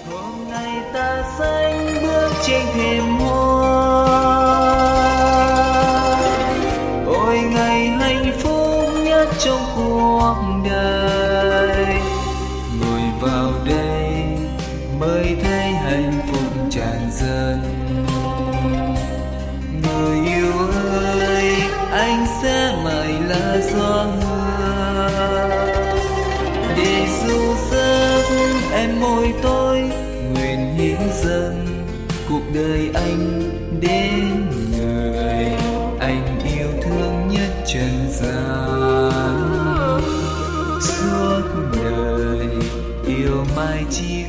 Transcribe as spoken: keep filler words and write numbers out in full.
hôm nay ta sánh bước trên thềm hoa. Ôi ngày hạnh phúc nhất trong cuộc đời, ngồi vào đây mới thấy hạnh phúc tràn dần. Người yêu ơi, anh sẽ mãi là gió mưa để du giấc em môi tôi. Nguyện hiến dâng cuộc đời anh đến người anh yêu thương nhất trần gian. Suốt đời yêu mãi chỉ